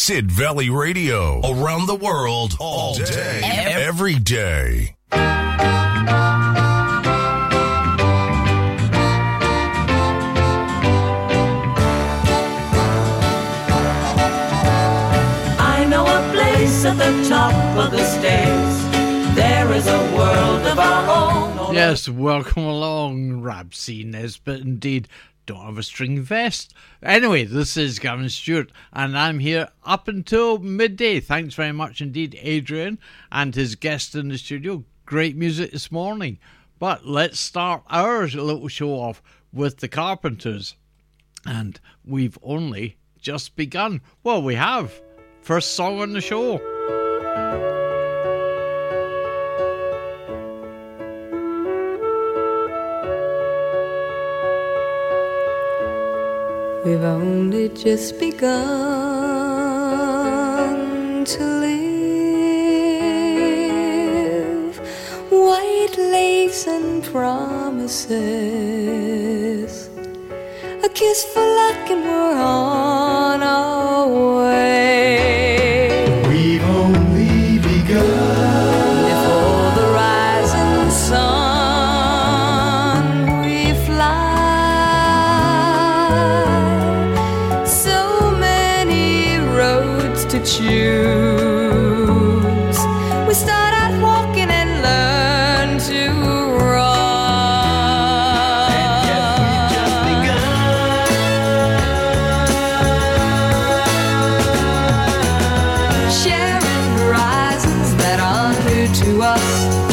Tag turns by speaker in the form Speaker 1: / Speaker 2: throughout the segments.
Speaker 1: Sid Valley Radio. Around the world, all day, every day.
Speaker 2: I know a place at the top of the stairs. There is a world of our own.
Speaker 3: Yes, welcome along, Rabsy Nesbitt, indeed. Don't have a string vest. Anyway, this is Gavin Stewart, and I'm here up until midday. Thanks very much indeed, Adrian, and his guest in the studio. Great music this morning. But let's start our little show off with the Carpenters. And we've only just begun. Well, we have. First song on the show.
Speaker 4: We've only just begun to live. White lace and promises, a kiss for luck and we're on our way.
Speaker 5: We've only begun.
Speaker 4: Before the rising sun we fly. To choose, we start out walking and learn to run.
Speaker 5: And yet we've just begun.
Speaker 4: Sharing horizons that are new to us,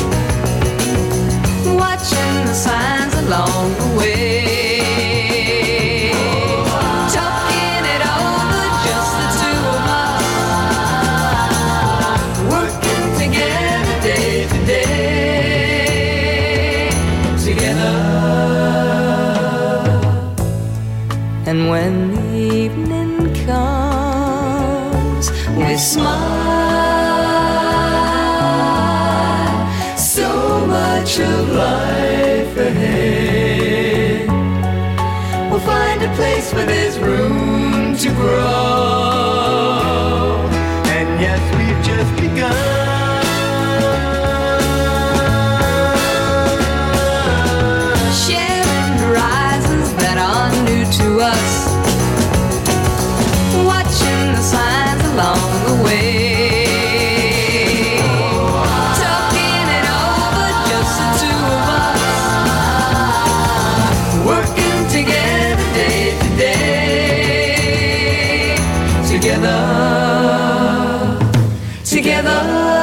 Speaker 4: watching the signs along the way. And when the evening comes, we smile. So much of life ahead. We'll find a place where there's room to grow.
Speaker 5: And yes, we've just begun.
Speaker 4: To us, watching the signs along the way, talking it over, just the two of us, working together day to day, together, together.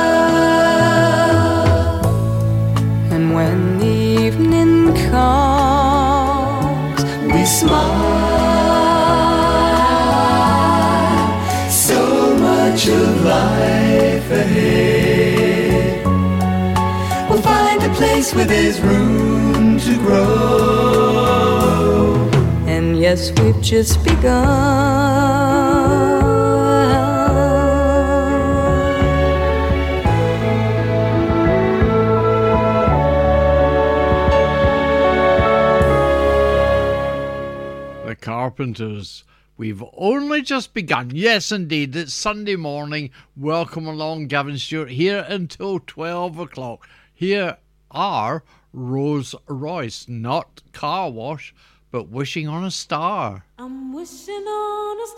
Speaker 4: And when the evening comes, we smile. So much of life ahead. We'll find a place where there's room to grow. And yes, we've just begun.
Speaker 3: Carpenters, we've only just begun. Yes, indeed, it's Sunday morning. Welcome along, Gavin Stewart, here until 12 o'clock. Here are Rose Royce, not Car Wash, but Wishing on a Star.
Speaker 6: I'm wishing on a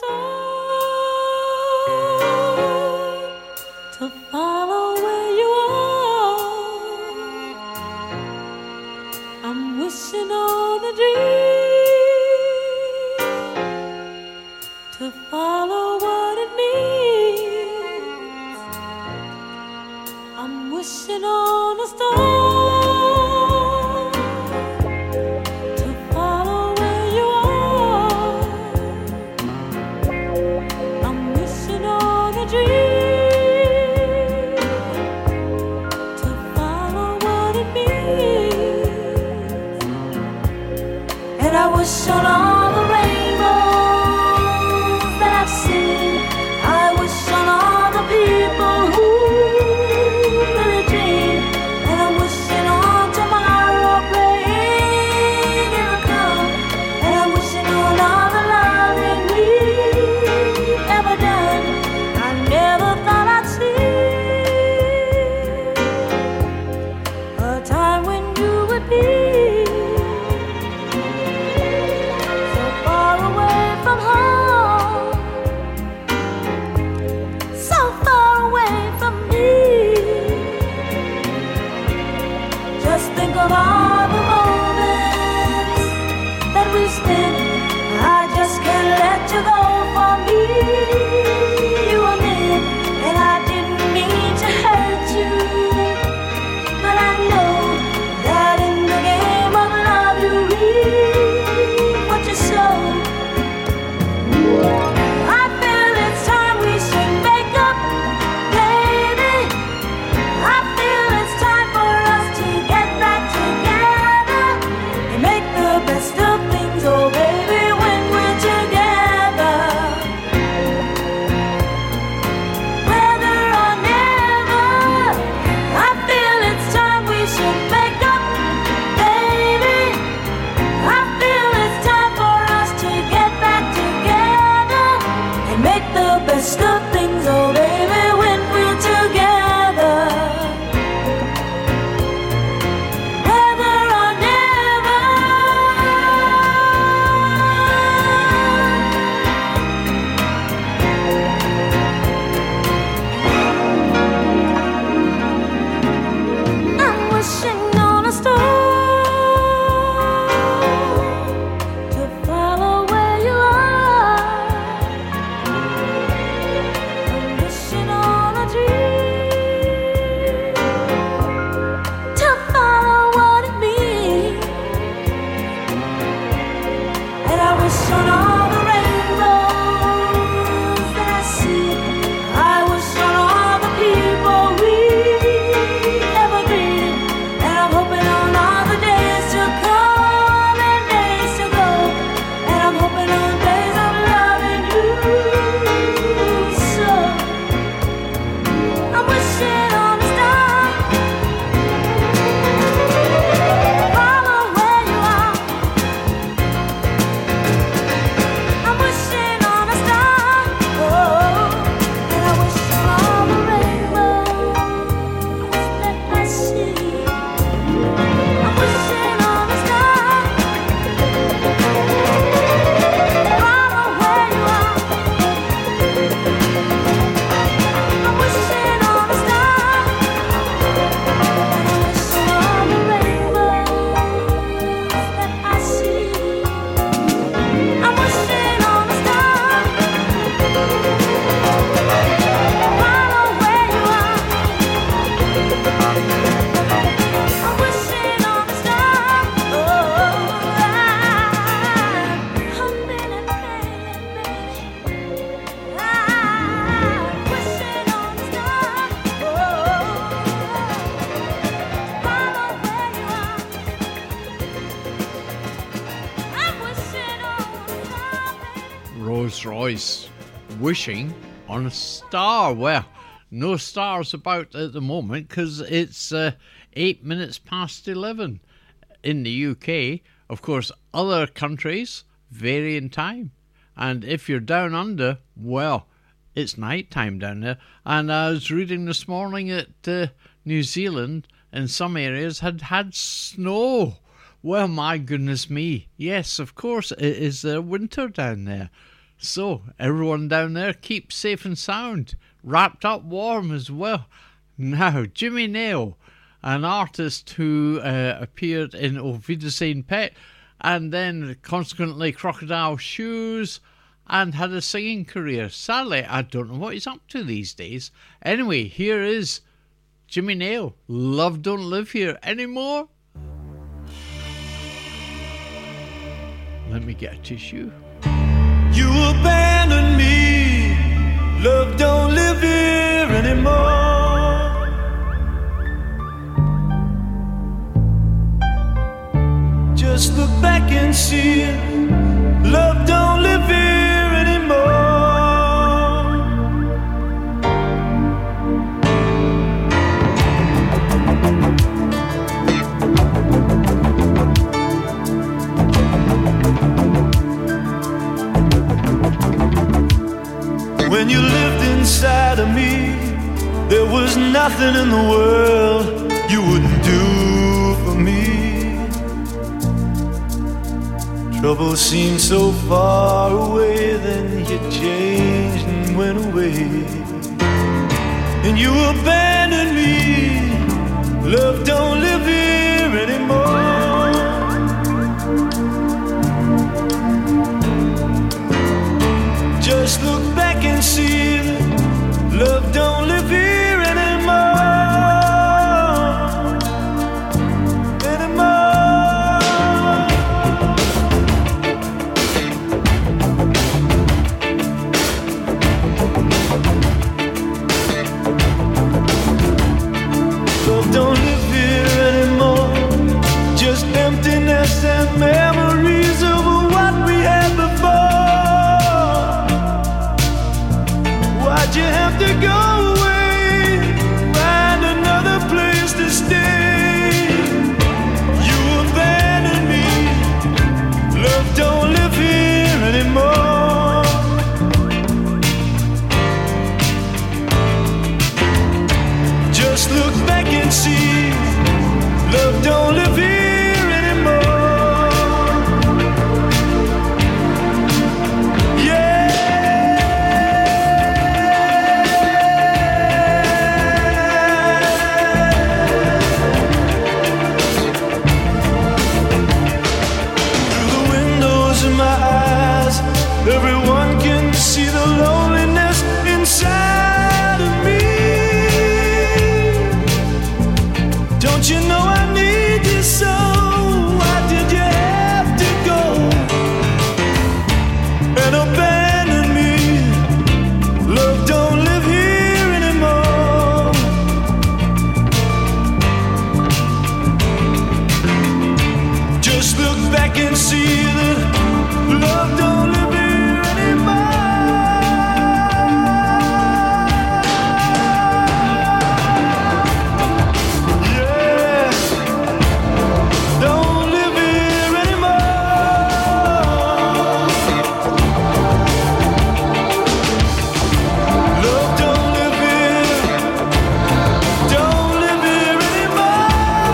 Speaker 6: star to follow where you are. I'm wishing on a dream to follow what it means. I'm wishing on a star to follow where you are. I'm wishing on a dream to follow what it means. And I wish on all the rainbows I've seen. I wish on all the people who really dream. And I'm wishing on tomorrow, praying it'll come. And I'm wishing on all the loving we've ever done. wish on all the rainbows that I see. I wish on all the people we ever greeted. And I'm hoping on all the days to come and days to go. And I'm hoping on days of loving you. So I'm wishing on a star. Follow where you are. I'm wishing on a star. Oh, and I wish on all the rainbows that I see. I'm wishing on a star. Follow where you are. I'm wishing on a star. And I wish on all the rainbows that I see. I'm wishing on a star. Follow where you are. I'm wishing on a star. Oh, I'm humming and praying, baby. I'm wishing on a star. Oh, follow where you are. I'm wishing on a star, baby.
Speaker 3: Rolls Royce wishing on a star. Well, no stars about at the moment because it's 8 minutes past 11 in the UK. Of course, other countries vary in time. And if you're down under, well, it's night time down there. And I was reading this morning that New Zealand in some areas had snow. Well, my goodness me. Yes, of course, it is winter down there. So, everyone down there, keep safe and sound. Wrapped up warm as well. Now, Jimmy Nail, an artist who appeared in Auf Wiedersehen Pet and then consequently Crocodile Shoes and had a singing career. Sadly, I don't know what he's up to these days. Anyway, here is Jimmy Nail. Love Don't Live Here Anymore. Let me get a tissue.
Speaker 5: You abandoned me. Love don't live here anymore. Just look back and see it. Love don't live here anymore. When you lived inside of me, there was nothing in the world you wouldn't do for me. Trouble seemed so far away, then you changed and went away. And you abandoned me. Love don't live here anymore. Just look back and see that love don't live here anymore. Love don't live here anymore. I can see that love don't live here anymore. Yeah, don't live here anymore. Love don't live here, don't live here anymore.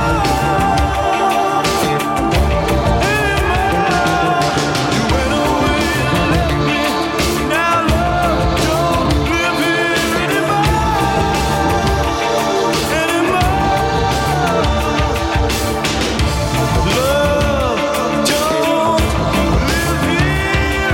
Speaker 5: You went away and left me. Now love don't live here anymore. Love don't live here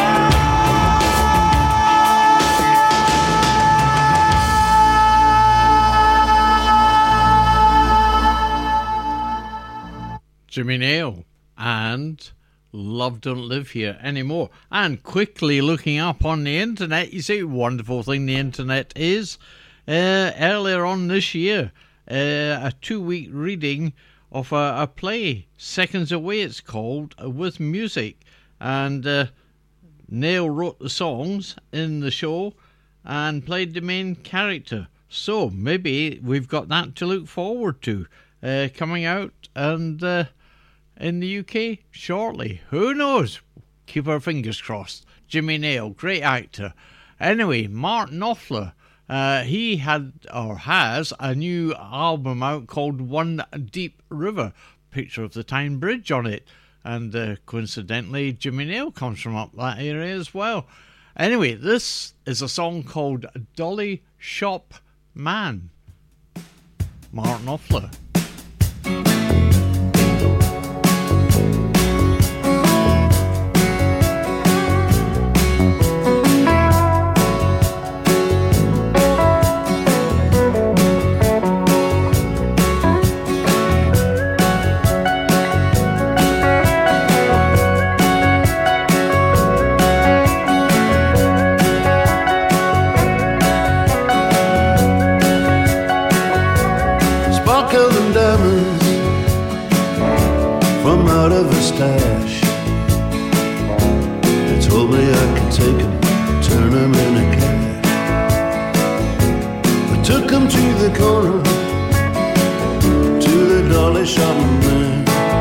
Speaker 3: Jimmy Nail and Love Don't Live Here Anymore. And quickly looking up on the internet, you see, wonderful thing the internet is. Earlier on this year, a 2-week reading of a play, Seconds Away it's called, with music. And Nail wrote the songs in the show and played the main character. So maybe we've got that to look forward to coming out and in the UK shortly. Who knows? Keep our fingers crossed. Jimmy Nail, great actor. Anyway, Martin Knopfler, he had or has a new album out called One Deep River, picture of the Tyne Bridge on it. And coincidentally, Jimmy Nail comes from up that area as well. Anyway, this is a song called Dolly Shop Man. Martin Knopfler.
Speaker 5: Sparkle and diamonds from out of her stash. They told me I could take them, turn them into cash. I took them to the corner, to the dolly shop man.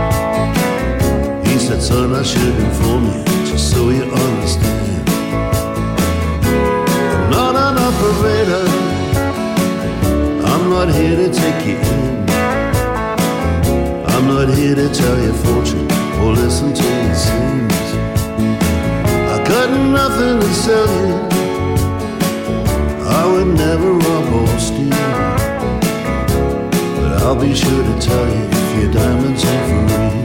Speaker 5: He said, son, I should inform you, just so you understand. I'm not an operator, I'm not here to take you in. I'm not here to tell your fortune or listen to your sins. I got nothing to sell you, I would never rob or steal. But I'll be sure to tell you if your diamonds ain't for real.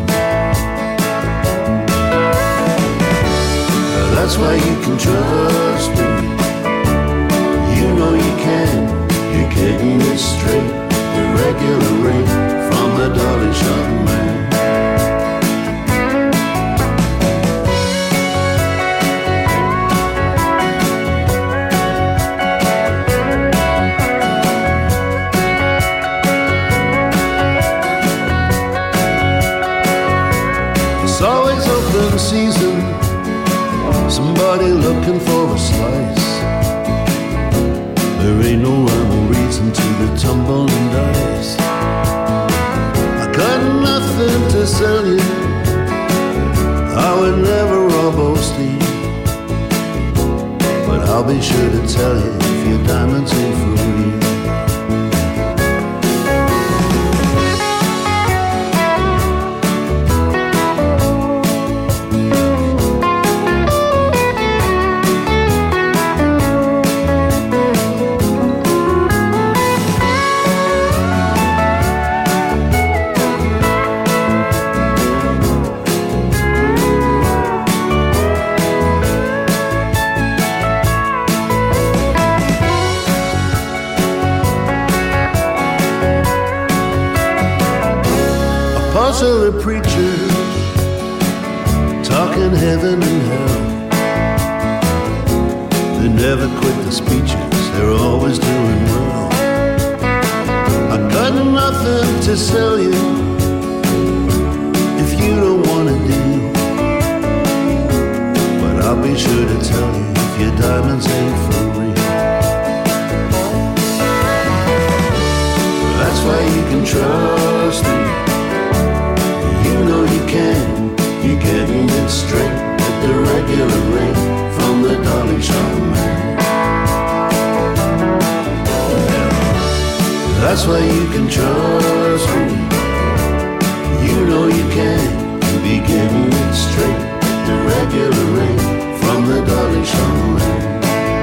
Speaker 5: That's why you can trust me, you know you can. You're getting it straight, the regular rate from the dolly shop man. It's always open season, somebody looking for a slice. There ain't no rhyme or reason to the tumbling dice. I got nothing to sell you, I would never rob or steal. But I'll be sure to tell you if your diamonds ain't for real. Puzzle of preachers talking heaven and hell. They never quit the speeches, they're always doing well. I got nothing to sell you if you don't want to deal. Dolly Song Man. That's why you can trust me. You know you can be getting it straight. The regular rate from the Dolly Song Man.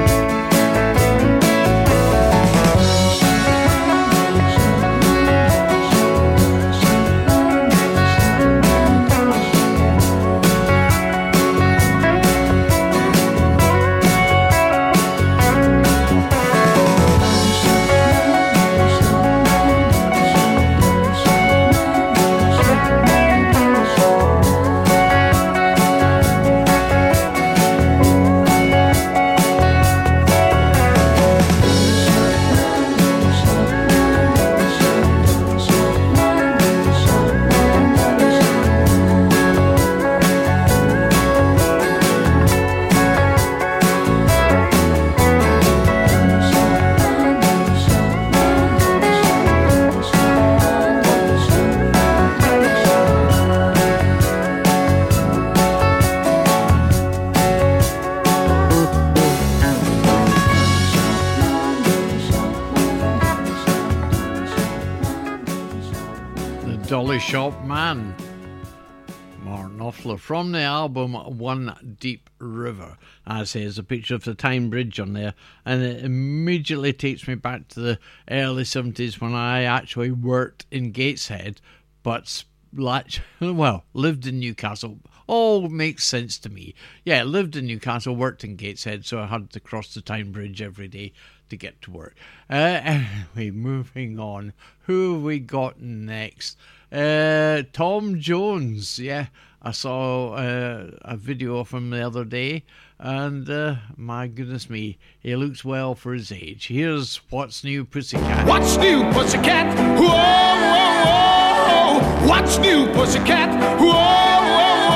Speaker 3: Dolly Shop Man, Martin Knopfler, from the album One Deep River. As I say, there's a picture of the Tyne Bridge on there, and it immediately takes me back to the early 70s when I actually worked in Gateshead, but lived in Newcastle. All makes sense to me. Yeah, lived in Newcastle, worked in Gateshead, so I had to cross the Tyne Bridge every day to get to work. Anyway, moving on. Who have we got next? Tom Jones. Yeah, I saw a video of him the other day, and my goodness me, he looks well for his age. Here's What's New Pussycat.
Speaker 7: What's new, Pussycat? Whoa, whoa, whoa. What's new, Pussycat? Whoa, whoa,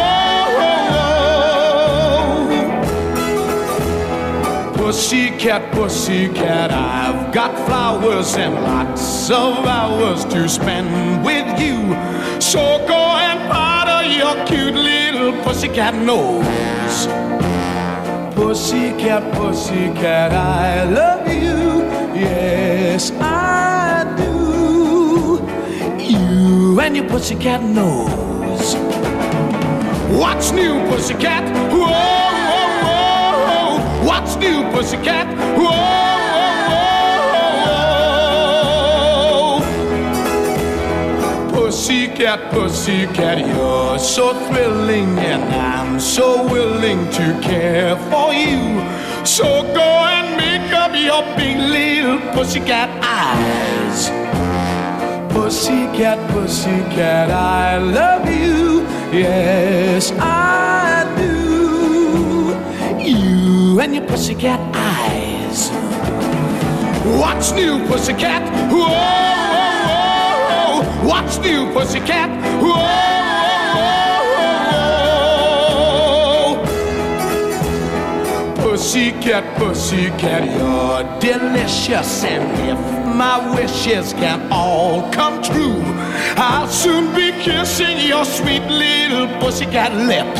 Speaker 7: whoa, whoa. Pussycat, pussycat, I've got flowers and lots of hours to spend with you. So go and powder your cute little pussycat nose. Pussycat, pussycat, I love you. Yes, I do. You and your pussycat nose. What's new, pussycat? Whoa, whoa, whoa. What's new, pussycat? Whoa, whoa, whoa. Pussycat, pussycat, you're so thrilling, and I'm so willing to care for you. So go and make up your big little pussycat eyes. Pussycat, pussycat, I love you. Yes, I do. You and your pussycat eyes. What's new, pussycat? Whoa, whoa, whoa. What's new, pussycat? Whoa, whoa, whoa. Pussycat, pussycat, you're delicious, and if my wishes can all come true, I'll soon be kissing your sweet little pussycat lips.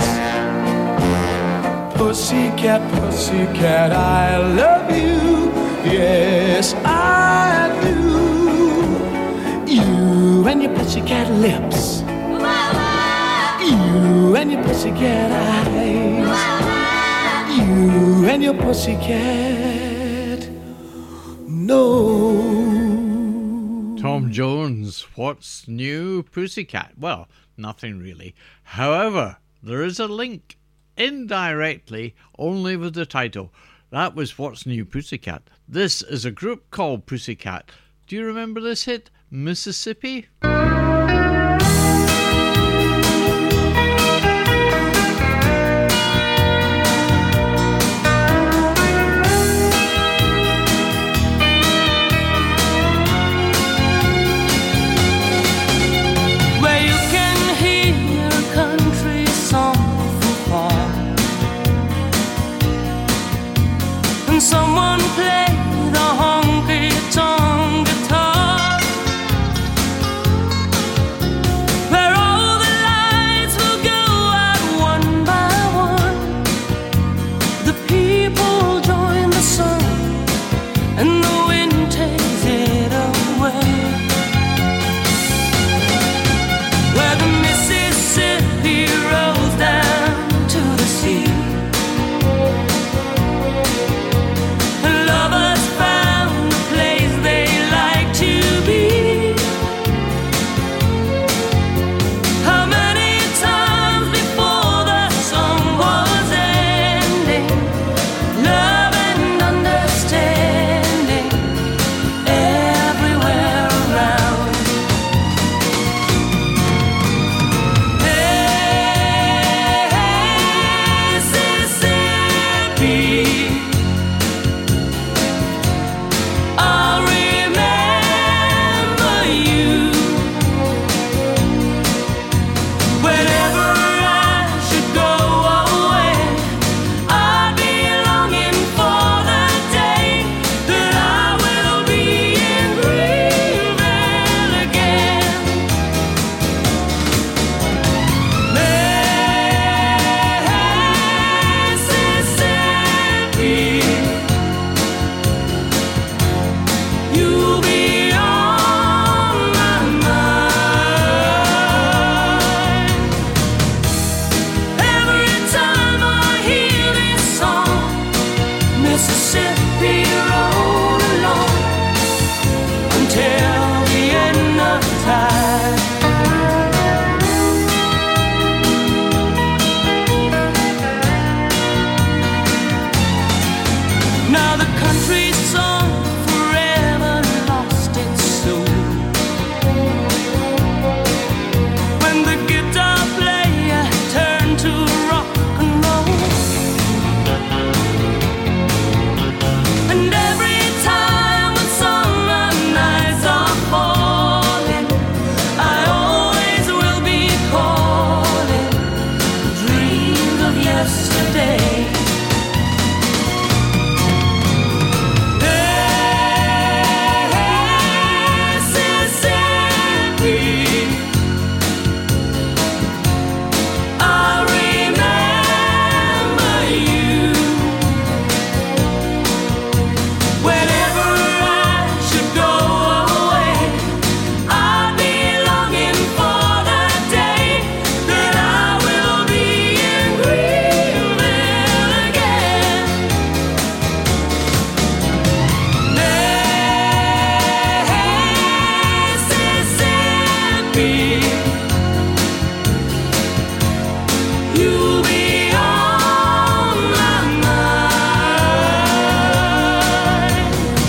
Speaker 7: Pussycat, pussycat, I love you. Yes, I do. You and your pussycat lips. You and your pussycat eyes. You and your pussycat nose.
Speaker 3: Tom Jones, What's New Pussycat? Well, nothing really. However, there is a link, indirectly, only with the title. That was What's New Pussycat. This is a group called Pussycat. Do you remember this hit, Mississippi?
Speaker 6: Someone play the honky-tonk guitar.
Speaker 2: you'll be on my mind.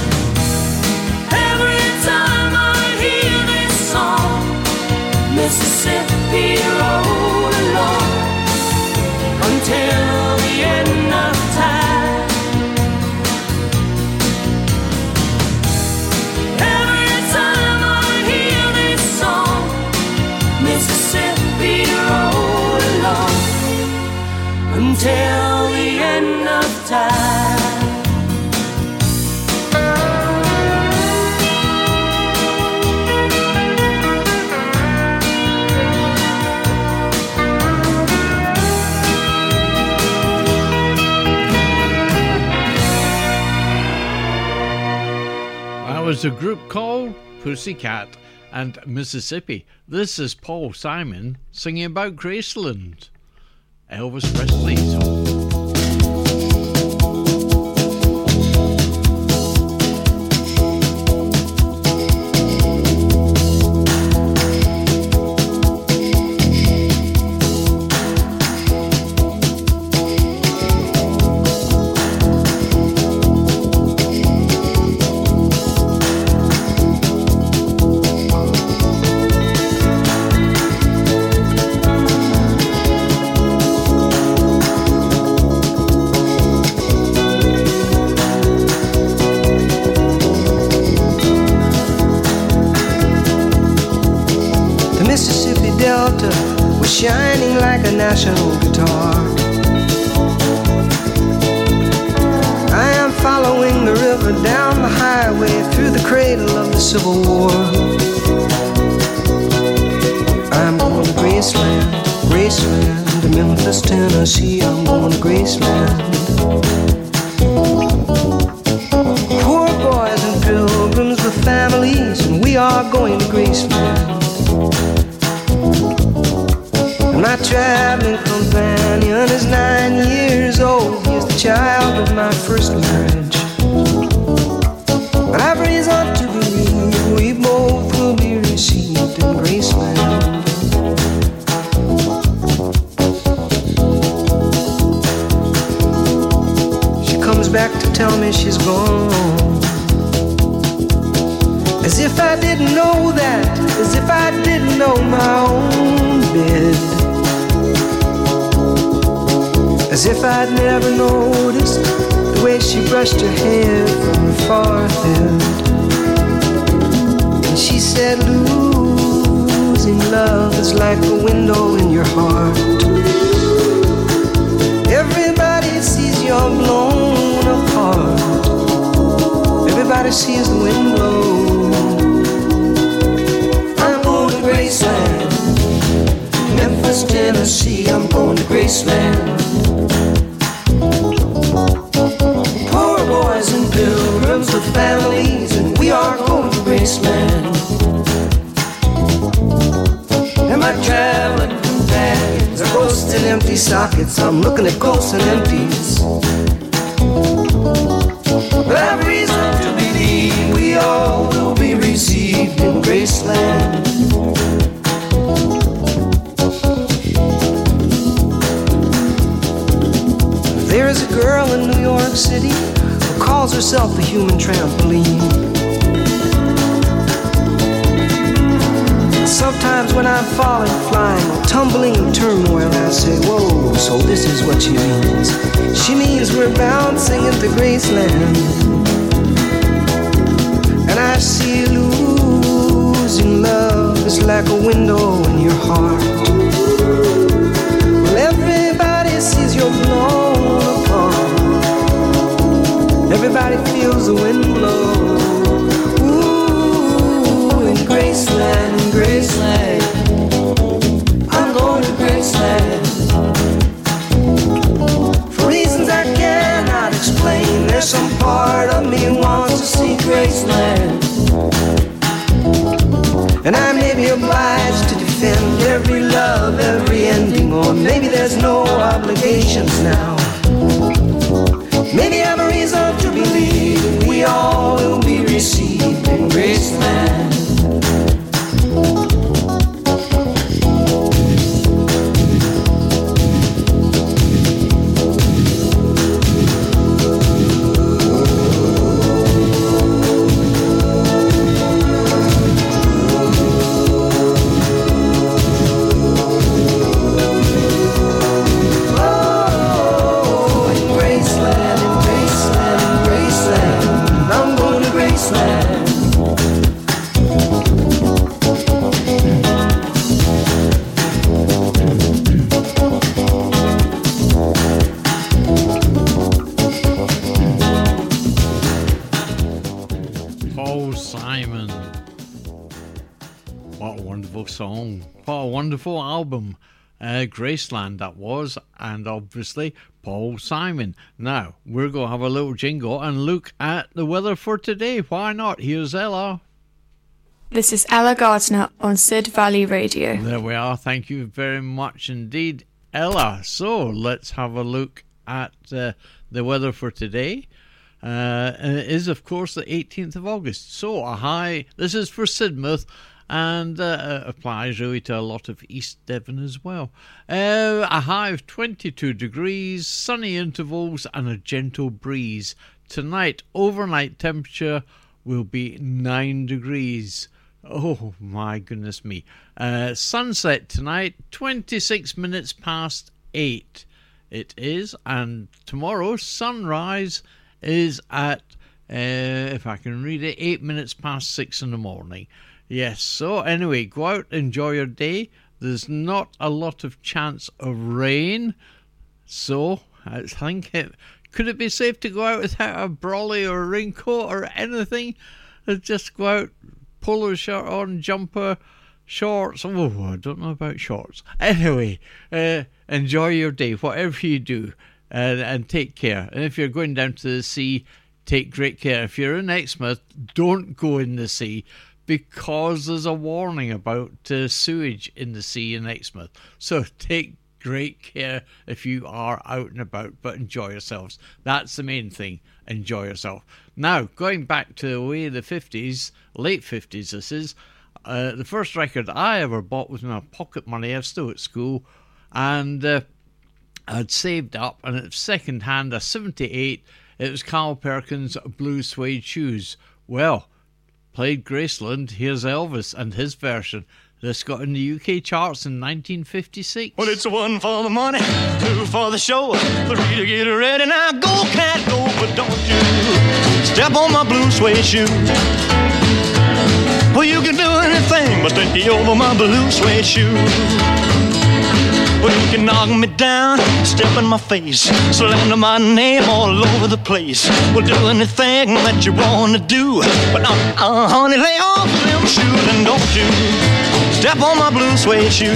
Speaker 2: Every time I hear this song, Mississippi roll along until the end of time. Every time I hear this song, Mississippi roll along until the end of time.
Speaker 3: That was a group called Pussycat and Mississippi. This is Paul Simon singing about Graceland, Elvis Presley's home.
Speaker 8: Shining like a national guitar. I am following the river down the highway through the cradle of the Civil War. I'm going to Graceland, Graceland, to Memphis, Tennessee. I'm going to Graceland. Poor boys and pilgrims with families, and we are going to Graceland. My traveling companion is 9 years old. He's the child of my first marriage. But I've reason to believe we both will be received in Graceland. She comes back to tell me she's gone, as if I didn't know that, as if I didn't know my own bed. As if I'd never noticed the way she brushed her hair from her forehead. And she said, losing love is like a window in your heart. Everybody sees you're blown apart. Everybody sees the wind blow. I'm going to Graceland, Memphis, Tennessee. I'm going to Graceland. Poor boys and pilgrims with families, and we are going to Graceland. And my traveling companions are ghosts in empty sockets. I'm looking at ghosts and empties. But I've reason to believe we all will be received in Graceland. There is a girl in New York City who calls herself the human trampoline. Sometimes when I'm falling, flying, or tumbling in turmoil, I say, whoa, so this is what she means. She means we're bouncing into Graceland. And I see losing love is like a window in your heart. Well, everybody sees you're blown apart. Everybody feels the wind blow. Ooh, in Graceland, Graceland, I'm going to Graceland. For reasons I cannot explain, there's some part of me wants to see Graceland. And I may be obliged to defend every love, every ending, or maybe there's no obligations now. Maybe I have a reason to believe we all will be received in Graceland.
Speaker 3: wonderful song. What a wonderful album. Graceland that was, and obviously Paul Simon. Now, we're going to have a little jingle and look at the weather for today. Why not? Here's Ella.
Speaker 9: This is Ella Gardner on Sid Valley Radio.
Speaker 3: There we are. Thank you very much indeed, Ella. So, let's have a look at the weather for today. And it is, of course, the 18th of August. So, a high, this is for Sidmouth, and applies really to a lot of East Devon as well. A high of 22 degrees, sunny intervals, and a gentle breeze. Tonight, overnight temperature will be 9 degrees. Oh, my goodness me. Sunset tonight, 26 minutes past 8. It is, and tomorrow, sunrise is at, if I can read it, 8 minutes past 6 in the morning. Yes, so anyway, go out, enjoy your day. There's not a lot of chance of rain, so I think could it be safe to go out without a brolly or a raincoat or anything? Just go out, polo shirt on, jumper, shorts. Oh, I don't know about shorts. Anyway, enjoy your day, whatever you do, and take care. And if you're going down to the sea, take great care. If you're in Exmouth, don't go in the sea, because there's a warning about sewage in the sea in Exmouth. So take great care if you are out and about, but enjoy yourselves. That's the main thing. Enjoy yourself. Now, going back to the way the 50s, late 50s this is, the first record I ever bought was my pocket money. I was still at school, and I'd saved up, and it's second hand, a 78. It was Carl Perkins' Blue Suede Shoes. Well, played Graceland. Here's Elvis and his version. This got in the UK charts in 1956.
Speaker 5: Well, it's one for the money, two for the show, three to get ready. Now go, cat, go, but don't you step on my blue suede shoe. Well, you can do anything but take me over my blue suede shoe. Well, you can knock me down, step in my face, slander my name all over the place. Well, do anything that you want to do, but honey, lay off them shoes and don't you step on my blue suede shoe.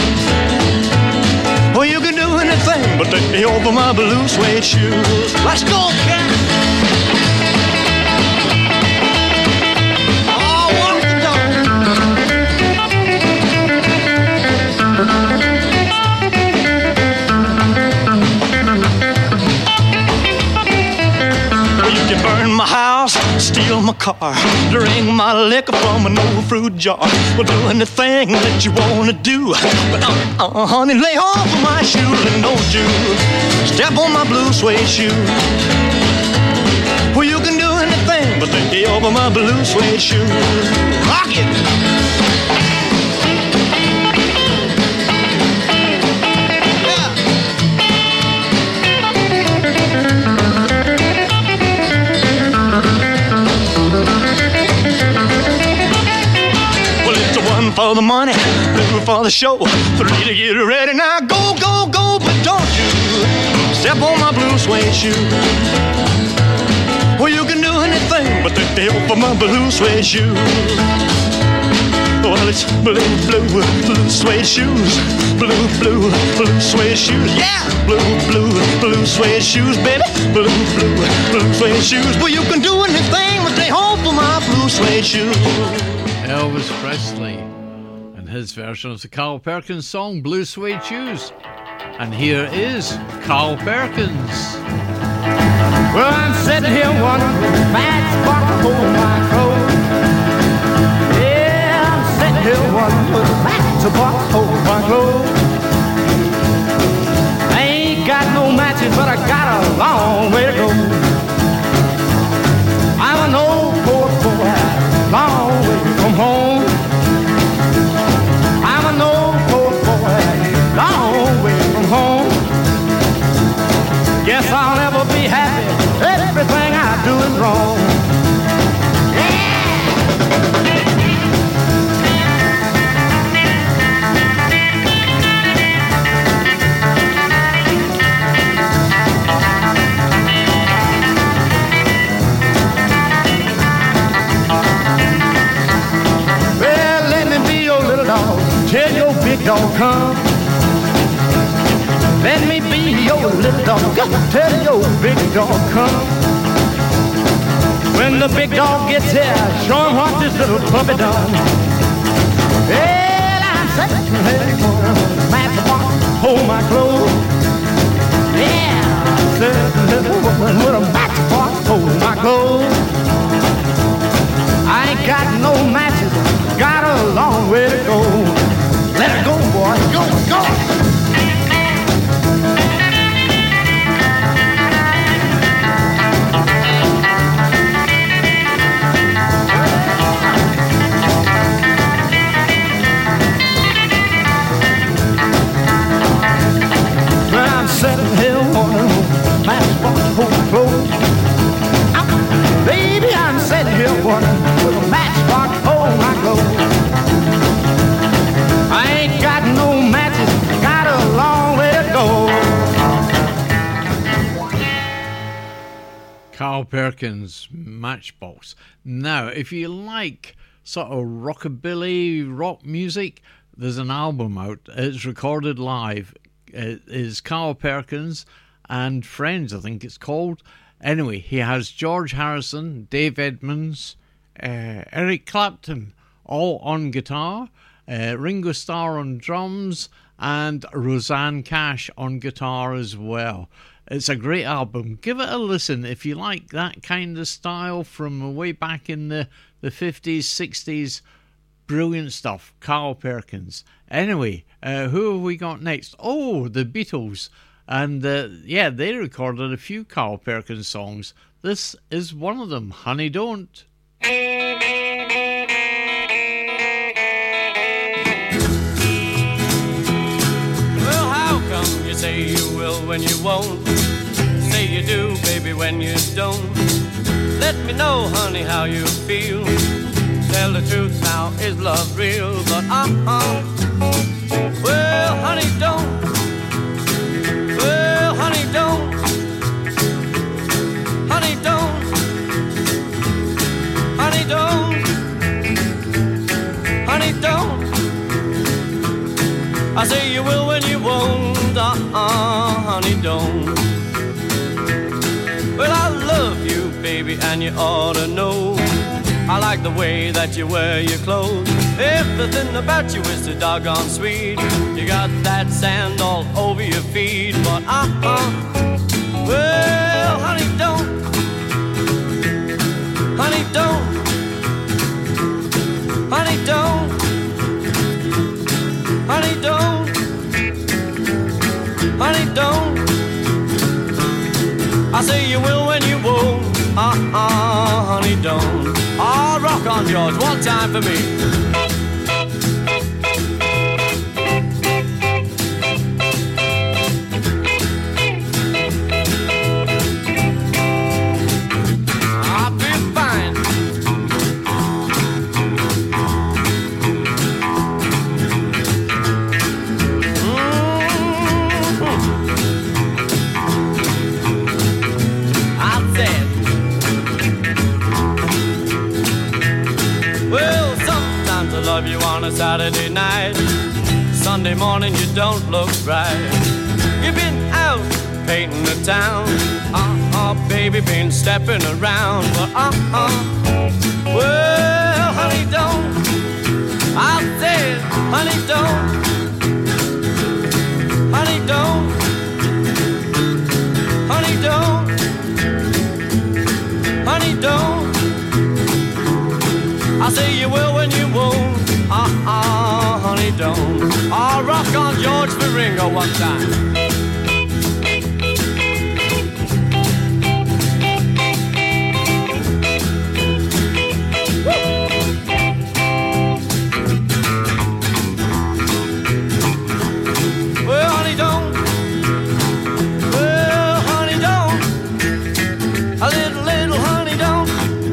Speaker 5: Well, you can do anything but take me over my blue suede shoes. Let's go, cat. Oh, walk the dog. You can burn my house, steal my car, drink my liquor from an old fruit jar. Well, do anything that you want to do, but honey, lay off of my shoes and don't you step on my blue suede shoe. Well, you can do anything but take me over my blue suede shoe. Rock it! For the money, two for the show, three to get ready. Now go, go, go, but don't you step on my blue suede shoe. Well, you can do anything but take the help of my blue suede shoe. Well, it's blue, blue, blue suede shoes. Blue, blue, blue suede shoes. Yeah! Blue, blue, blue suede shoes, baby. Blue, blue, blue suede shoes. Well, you can do anything but take hold of my blue suede shoes.
Speaker 3: Elvis Presley and his version of the Carl Perkins song Blue Suede Shoes. And here is Carl Perkins.
Speaker 10: Well, I'm sitting here wondering with a bad spot over my clothes. Yeah, I'm sitting here wondering with a bad spot over my clothes. I ain't got no matches, but I got a long way to go. I'm an old poor boy, long way from home. I'm an old poor boy, long way from home. Guess I'll never be happy. Everything I do is wrong. Well, let me be your little dog. me be your little dog. Tell your big dog come. When the big dog gets here, show him what this little puppy done. Well, I'm sitting here for a matchbox, hold my clothes. Yeah, I'm sitting little woman with a matchbox, hold my clothes. I ain't got no matches, got a long way to go. Let her go, boy, go, go. Sitting here on matchbox hold clothes. Baby, I'm sitting here with a matchbox hold my clothes. I ain't got no matches, got a long way to go.
Speaker 3: Carl Perkins, Matchbox. Now, if you like sort of rockabilly rock music, there's an album out. It's recorded live. It is Carl Perkins and Friends, I think it's called. Anyway, he has George Harrison, Dave Edmunds, Eric Clapton, all on guitar, Ringo Starr on drums, and Rosanne Cash on guitar as well. It's a great album. Give it a listen if you like that kind of style from way back in the 50s, 60s. Brilliant stuff, Carl Perkins. Anyway, who have we got next? Oh, the Beatles. And yeah, they recorded a few Carl Perkins songs. This is one of them, Honey Don't.
Speaker 11: Well, how come you say you will when you won't? Say you do, baby, when you don't. Let me know, honey, how you feel. Tell the truth now, is love real? But well, honey, don't. Well, honey, don't. Honey, don't. Honey, don't. Honey, don't. I say you will when you won't. Honey, don't. Well, I love you, baby, and you ought to know. I like the way that you wear your clothes. Everything about you is so doggone sweet. You got that sand all over your feet. But well, honey, don't. Honey, don't. Honey, don't. Honey, don't. Honey, don't. I say you will when you won't. Honey, don't. Oh, rock on, George, one time for me. I feel fine. I said, I love you on a Saturday night. Sunday morning you don't look right. You've been out painting the town. Baby, been stepping around. But well, honey, don't. I said, honey, don't. Honey, don't. Honey, don't. Honey, don't. I say you will when you won't. Honey, don't. I'll rock on George for Ringo one time. Well, honey, don't. Well, honey, don't. A little honey, don't.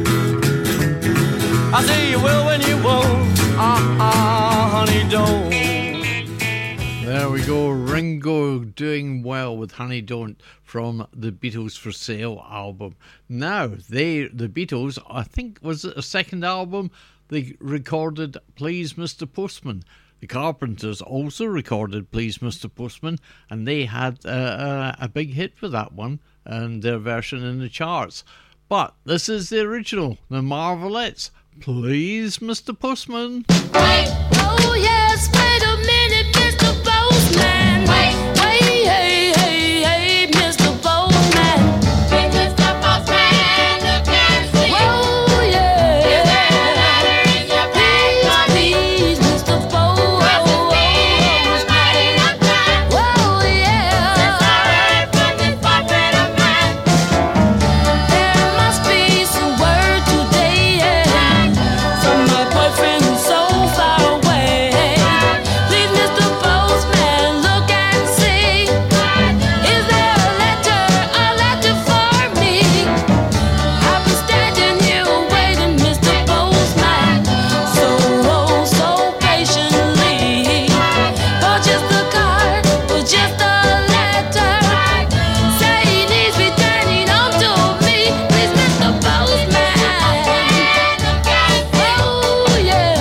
Speaker 11: I say you will when you won't. Honey, don't.
Speaker 3: There we go, Ringo doing well with Honey Don't from the Beatles for Sale album. Now, the Beatles, I think, was it a second album? They recorded Please Mr. Postman. The Carpenters also recorded Please Mr. Postman, and they had a big hit with that one and their version in the charts. But this is the original, the Marvelettes, Please Mr. Postman.
Speaker 6: Wait, oh yes, wait a minute, Mr. Postman. Wait, hey, hey, hey, Mr. Postman. Hey, Mr. Postman, look and see. Oh yeah. Is there a letter in your bag for me? Please, Mr. Postman. Oh yeah. Since I heard from this boyfriend of mine, there must be some word today, yeah, from my boyfriend who's so far away. Please, Mr. Postman, look and see. Is there a letter for me? I've been standing here waiting, Mr. Postman, so patiently, for just a card, for just a letter. Say he needs returning home to me. Please, Mr. Postman. Oh yeah.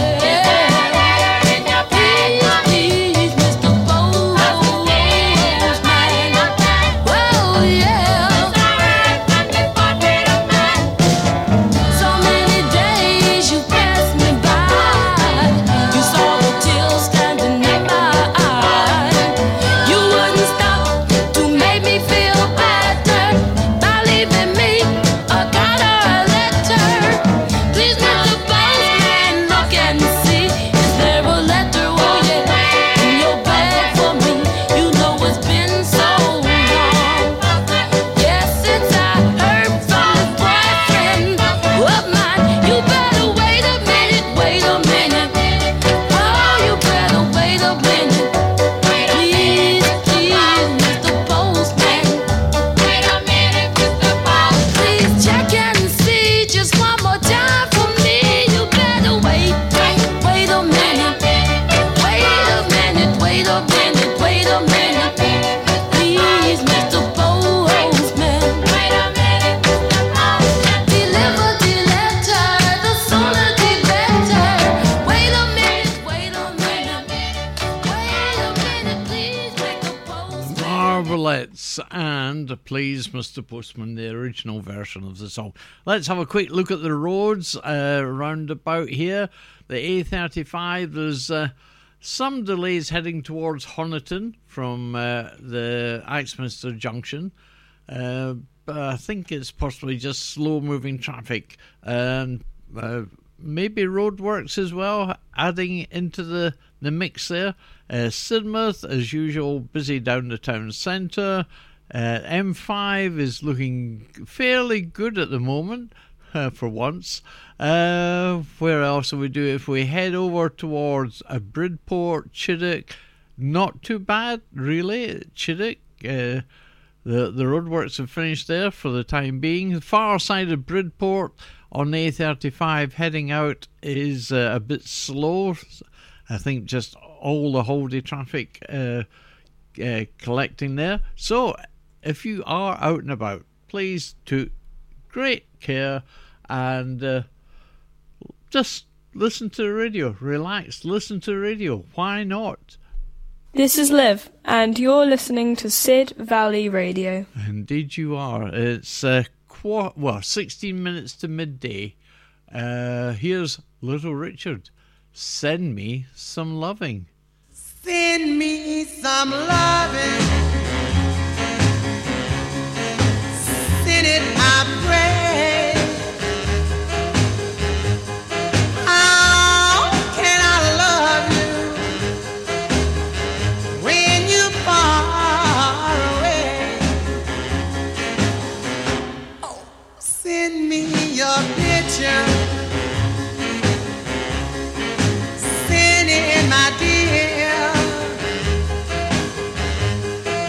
Speaker 6: Please, Mr. Postman. Oh yeah. So many days you passed me by. You saw the tears standing in my eyes. You wouldn't stop to make me feel better by leaving me a card or a letter. Please, Mr. Postman, look and see. Is there a letter, oh yeah, in your bag for me? You know it's been so long. Yes, since I heard from this boyfriend of mine. You better wait a minute, wait a minute. Oh, you better wait a minute. Please, Mr. Postman. Wait a minute, Mr. Postman. Please check and see just one more time for me. You better wait a minute. Wait a minute, wait a minute, wait a minute. Please, Mr. Postman. Wait a minute, Mr. Postman. Deliver the letter, the sooner the better. Wait a minute, wait a minute. Wait a minute, please, Mr. Postman.
Speaker 3: Marvelettes and Please Mr. Postman, the original version of the song. Let's have a quick look at the roads round about here. The A35, there's some delays heading towards Honiton from the Axminster Junction. But I think it's possibly just slow-moving traffic. Maybe roadworks as well, adding into the mix there. Sidmouth, as usual, busy down the town centre. M5 is looking fairly good at the moment, for once. Where else do we do? If we head over towards Bridport, Chiddock, not too bad, really. Chiddock, the roadworks have finished there for the time being. The far side of Bridport on the A35 heading out is a bit slow. I think just all the whole day traffic collecting there. So if you are out and about, please take great care and just listen to the radio. Relax, listen to the radio. Why not?
Speaker 9: This is Liv, and you're listening to Sid Valley Radio.
Speaker 3: Indeed you are. It's 16 minutes to midday. Here's Little Richard. Send me some loving.
Speaker 12: Send me some loving. Send it, I pray. How can I love you when you're far away? Oh, send me your picture. Send it, my dear.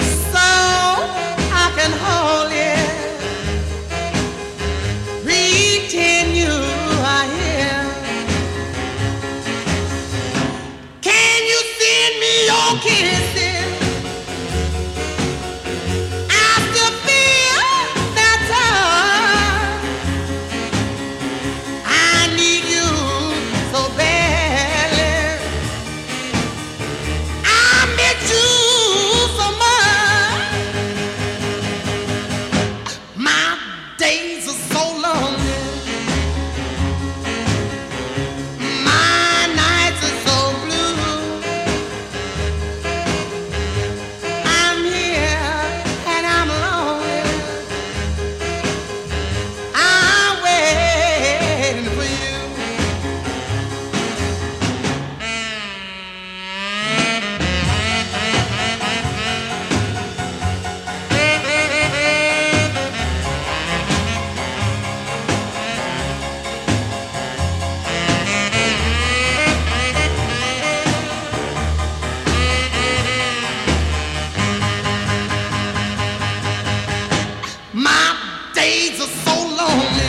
Speaker 12: days are so lonely.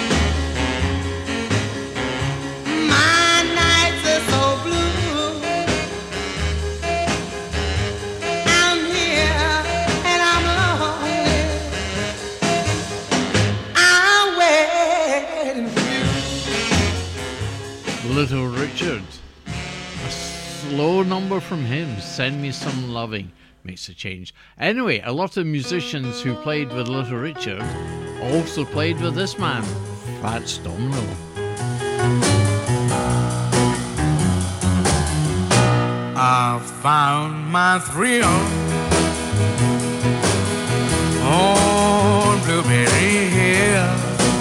Speaker 12: My nights are so blue. I'm here and I'm lonely. I'm waiting for you.
Speaker 3: Little Richard. A slow number from him. Send Me Some Loving. Makes a change. Anyway, a lot of musicians who played with Little Richard also played with this man, Fats Domino.
Speaker 13: I found my thrill on Blueberry Hill,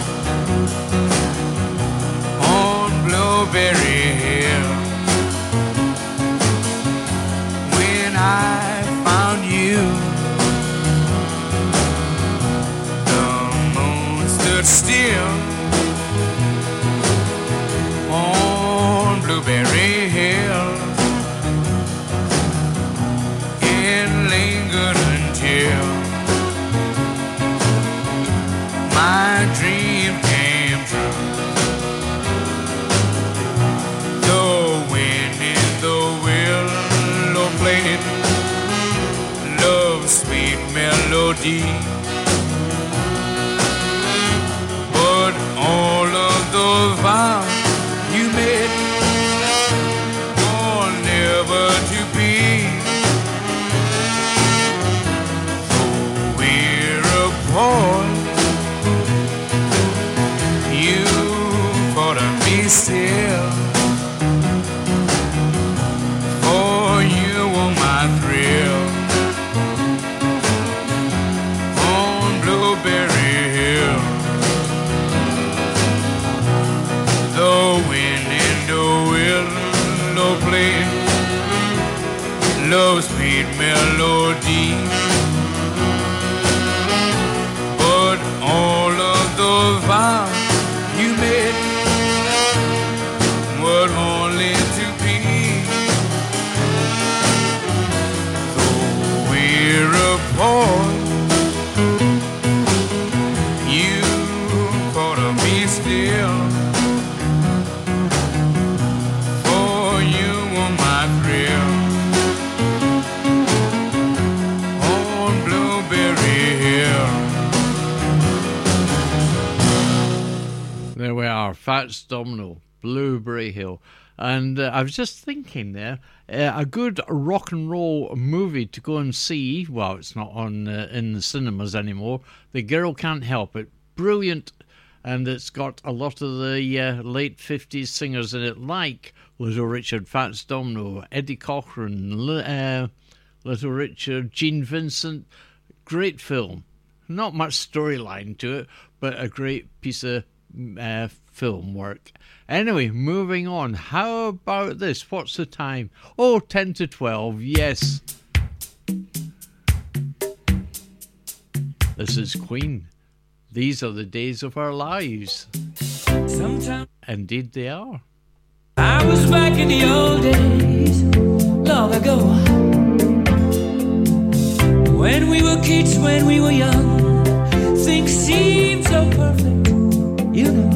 Speaker 13: on Blueberry Hill. When I found you, the moon stood still on Blueberry Hill. It lingered until my dream came true. The wind in the willow played love's sweet melody, but all of the vows you made were never to be. We're apart, you thought of me still, for you were my thrill on Blueberry Hill. The wind in the willow played love's sweet melody, but all of the vows you made were only to be. Though we're apart, you thought of me still, for you were my thrill on Blueberry Hill.
Speaker 3: There we are, Fats Domino, Blueberry Hill. And I was just thinking there, a good rock and roll movie to go and see. Well, it's not on in the cinemas anymore. The Girl Can't Help It. Brilliant. And it's got a lot of the late 50s singers in it, like Little Richard, Fats Domino, Eddie Cochran, Little Richard, Gene Vincent. Great film. Not much storyline to it, but a great piece of film work. Anyway, moving on. How about this? What's the time? Oh, 10 to 12. Yes. This is Queen. These are the days of our lives.
Speaker 14: Sometimes
Speaker 3: Indeed they are.
Speaker 14: I was back in the old days, long ago, when we were kids, when we were young. Things seemed so perfect, you know.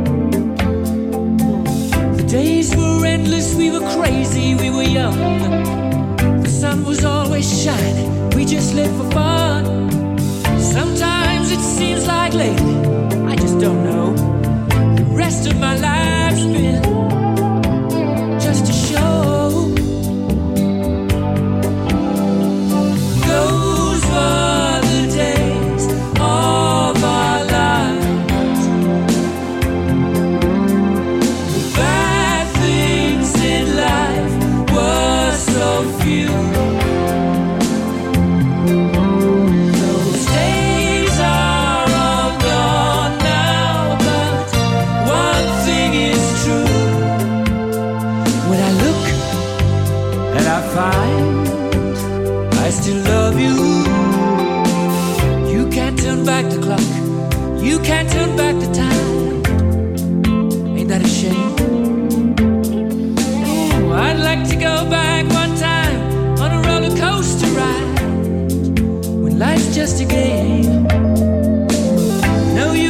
Speaker 14: The days were endless, we were crazy, we were young. The sun was always shining, we just lived for fun. Sometimes it seems like lately, I just don't know. The rest of my life's been just a show. Those were the days of our lives. The bad things in life were so few. Those days are all gone now, but one thing is true. When I look and I find I still love you, you can't turn back the clock, you can't turn back the time. Ain't that a shame? Ooh, I'd like to go back one time on a roller coaster ride when life's just a game. No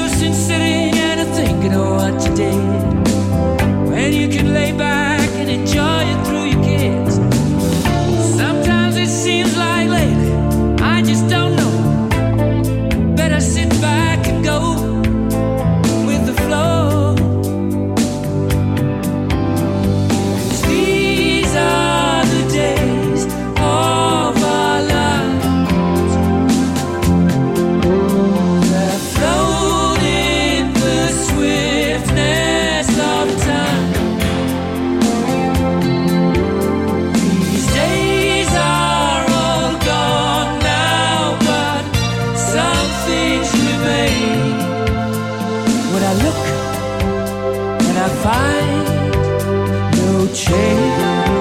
Speaker 14: find no change.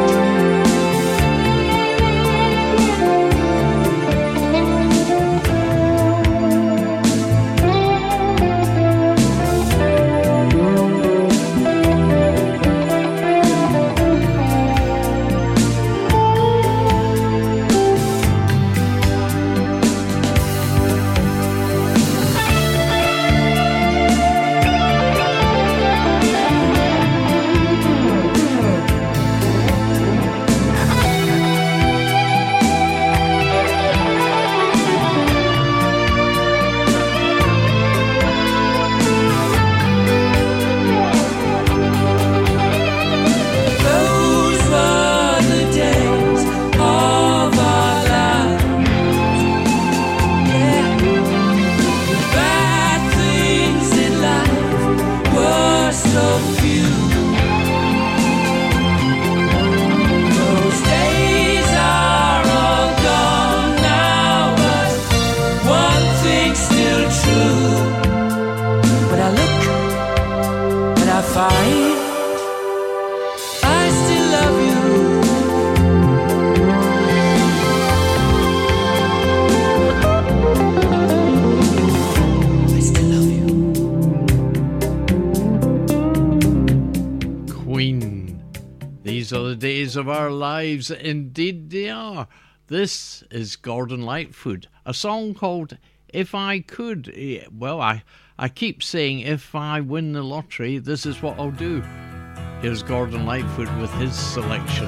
Speaker 3: Of our lives, indeed they are. This is Gordon Lightfoot, a song called If I Could. Well, I keep saying if I win the lottery, this is what I'll do. Here's Gordon Lightfoot with his selection.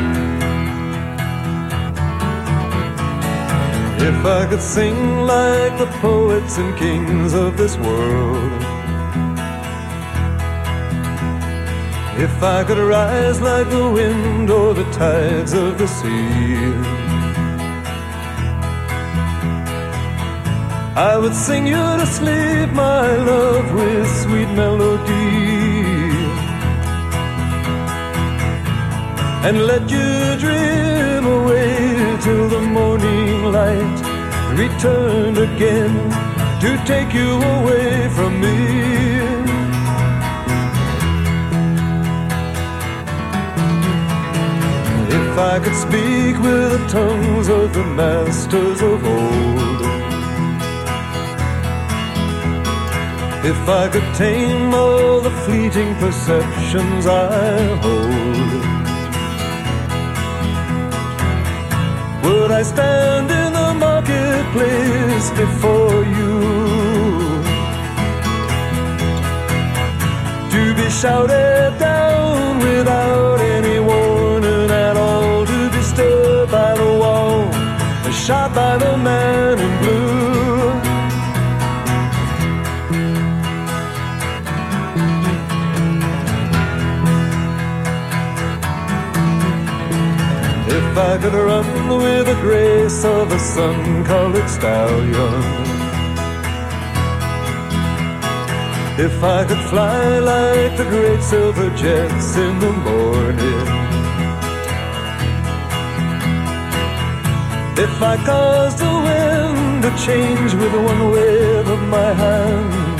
Speaker 5: If I could sing like the poets and kings of this world, if I could rise like the wind or the tides of the sea, I would sing you to sleep, my love, with sweet melody, and let you dream away till the morning light returned again to take you away from me. If I could speak with the tongues of the masters of old, if I could tame all the fleeting perceptions I hold, would I stand in the marketplace before you to be shouted down without any warning at all, to be stood by the wall, shot by the man in blue? If I could run with the grace of a sun-colored stallion, if I could fly like the great silver jets in the morning, if I caused the wind to change with one wave of my hand,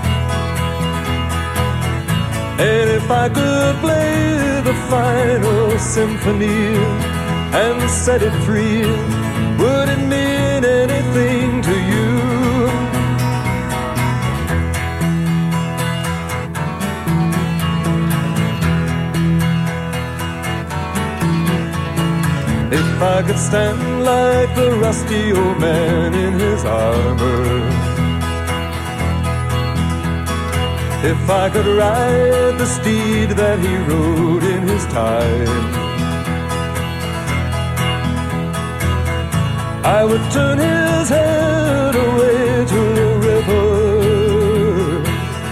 Speaker 5: and if I could play the final symphony and set it free, would it mean anything to you? If I could stand like the rusty old man in his armor, if I could ride the steed that he rode in his time, I would turn his head away to the river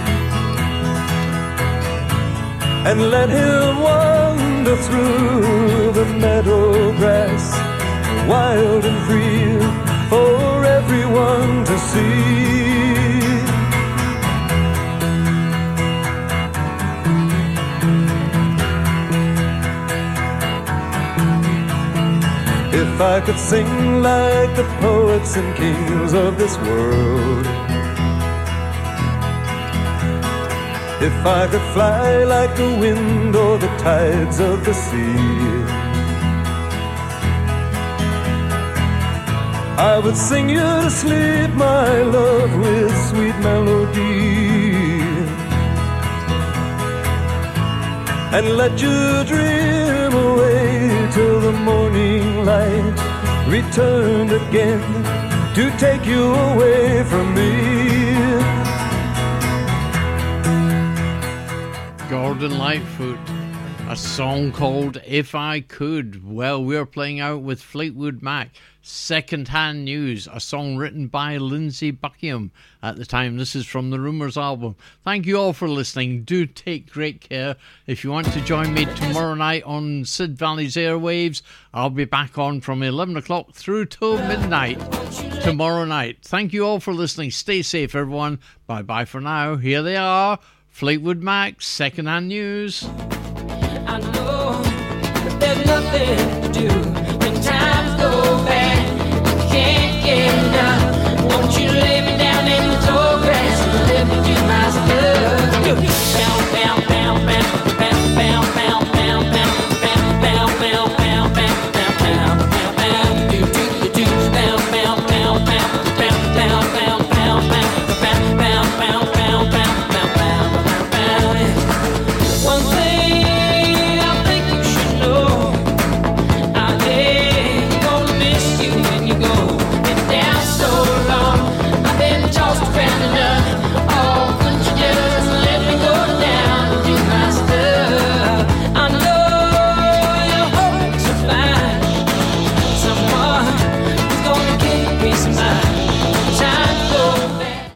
Speaker 5: and let him wander through the meadow grass, wild and free for everyone to see. If I could sing like the poets and kings of this world, If I could fly like the wind or the tides of the sea, I would sing you to sleep, my love, with sweet melody, and let you dream away till the morning light returned again to take you away from me.
Speaker 3: Gordon Lightfoot, a song called If I Could. Well, we're playing out with Fleetwood Mac, Secondhand News, a song written by Lindsey Buckingham at the time. This is from the Rumours album. Thank you all for listening. Do take great care. If you want to join me tomorrow night on Sid Valley's airwaves, I'll be back on from 11 o'clock through till midnight tomorrow night. Thank you all for listening. Stay safe, everyone. Bye-bye for now. Here they are, Fleetwood Mac, Secondhand News.
Speaker 14: I know that there's nothing to do.